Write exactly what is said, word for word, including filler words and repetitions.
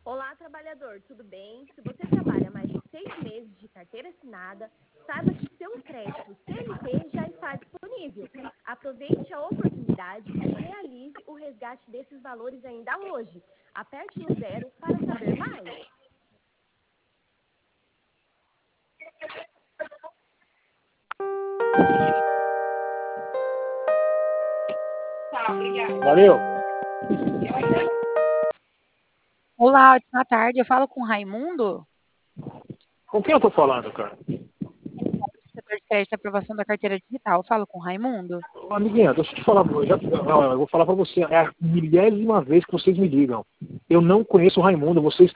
Olá, trabalhador, tudo bem? Se você trabalha mais de seis meses de carteira assinada, saiba que seu crédito C L T já está disponível. Aproveite a oportunidade e realize o resgate desses valores ainda hoje. Aperte no zero para saber mais. Valeu. Olá, boa tarde. Eu falo com o Raimundo, Com quem eu tô falando, cara? setor de crédito e aprovação da carteira digital. Eu falo com o Raimundo. Ô, amiguinha, deixa eu te falar, eu, já, eu vou falar pra você, é a milésima vez que vocês me ligam. Eu não conheço o Raimundo, vocês